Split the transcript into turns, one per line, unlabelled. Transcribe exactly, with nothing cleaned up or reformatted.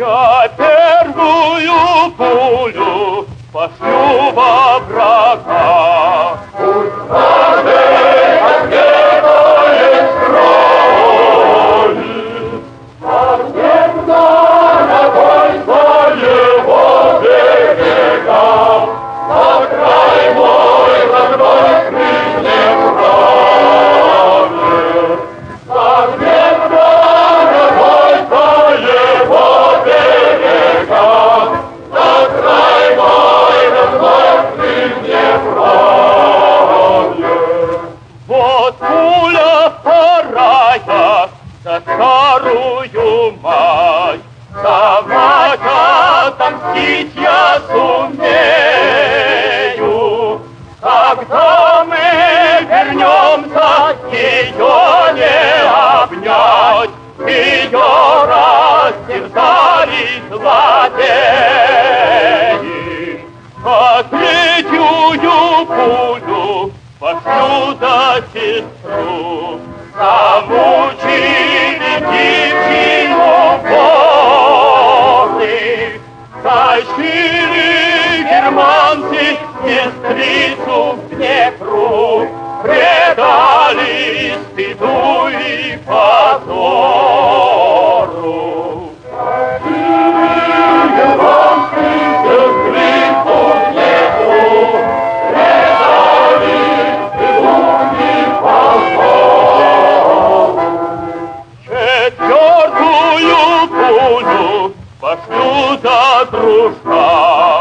Я первую пулю пошлю во врага. Пусть каждый ответает крови, а всегда огонь своего берега. На край мой родной крыльев праве, а всегда огонь своего берега. На край мой родной крыльев праве. Вот пуля вторая за старую мать. Давай отомстить я сумею. Когда мы вернемся, ее не обнять. Ее растерзали злодеи. А третью пулю пошлю за сестру. Замучили девчину горы, тащили германцы сестрицу в Днепру, предали стыду и позору. Тащили германцы сестрицу в Днепру, предали стыду и позору. Четвертую пулю пошлю за дружка.